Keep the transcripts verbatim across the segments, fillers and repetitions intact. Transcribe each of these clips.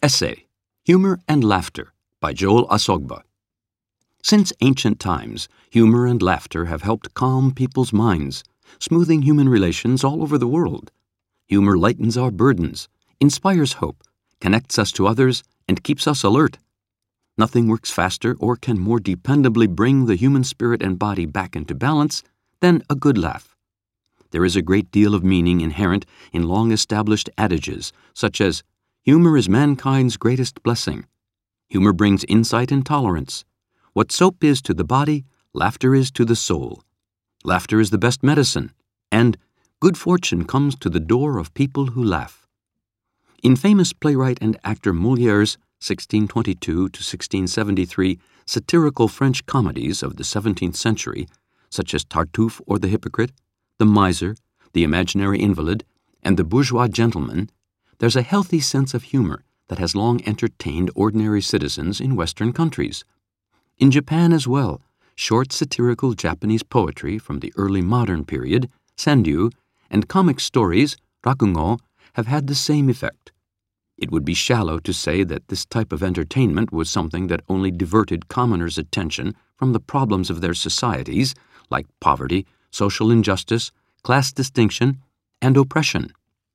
Essay, Humor and Laughter by Joel Asogba. Since ancient times, humor and laughter have helped calm people's minds, smoothing human relations all over the world. Humor lightens our burdens, inspires hope, connects us to others, and keeps us alert. Nothing works faster or can more dependably bring the human spirit and body back into balance than a good laugh. There is a great deal of meaning inherent in long-established adages, such as, humor is mankind's greatest blessing. Humor brings insight and tolerance. What soap is to the body, laughter is to the soul. Laughter is the best medicine, and good fortune comes to the door of people who laugh. In famous playwright and actor Molière's sixteen twenty-two to sixteen seventy-three satirical French comedies of the seventeenth century, such as Tartuffe or The Hypocrite, The Miser, The Imaginary Invalid, and The Bourgeois Gentleman, there's a healthy sense of humor that has long entertained ordinary citizens in Western countries. In Japan as well, short satirical Japanese poetry from the early modern period, Sendyu, and comic stories, Rakugo, have had the same effect. It would be shallow to say that this type of entertainment was something that only diverted commoners' attention from the problems of their societies, like poverty, social injustice, class distinction, and oppression.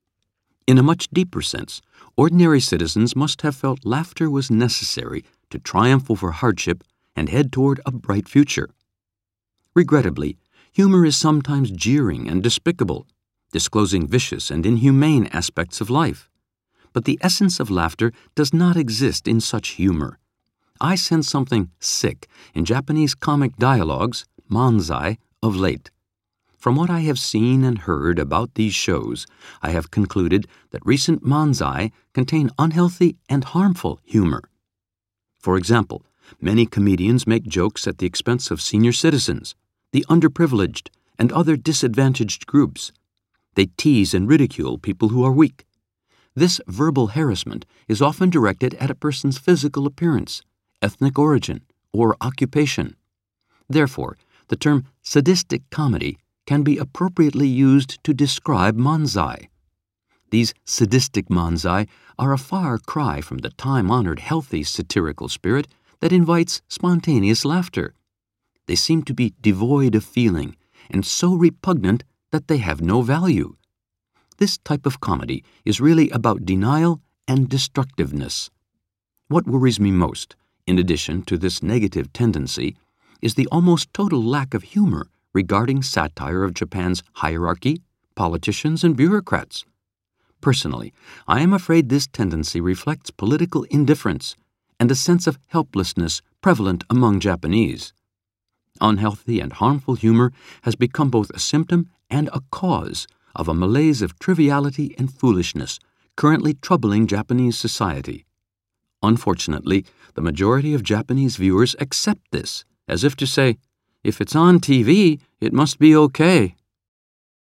In a much deeper sense, ordinary citizens must have felt laughter was necessary to triumph over hardship and head toward a bright future. Regrettably, humor is sometimes jeering and despicable, disclosing vicious and inhumane aspects of life. But the essence of laughter does not exist in such humor. I sense something sick in Japanese comic dialogues, manzai, of late. From what I have seen and heard about these shows, I have concluded that recent manzai contain unhealthy and harmful humor. For example, many comedians make jokes at the expense of senior citizens, the underprivileged, and other disadvantaged groups. They tease and ridicule people who are weak. This verbal harassment is often directed at a person's physical appearance, ethnic origin, or occupation. Therefore, the term sadistic comedy can be appropriately used to describe manzai. These sadistic manzai are a far cry from the time-honored healthy satirical spirit that invites spontaneous laughter. They seem to be devoid of feeling and so repugnant that they have no value. This type of comedy is really about denial and destructiveness. What worries me most, in addition to this negative tendency, is the almost total lack of humor regarding satire of Japan's hierarchy, politicians, and bureaucrats. Personally, I am afraid this tendency reflects political indifference and a sense of helplessness prevalent among Japanese. Unhealthy and harmful humor has become both a symptom and a cause of a malaise of triviality and foolishness currently troubling Japanese society. Unfortunately, the majority of Japanese viewers accept this, as if to say, if it's on T V, it must be okay.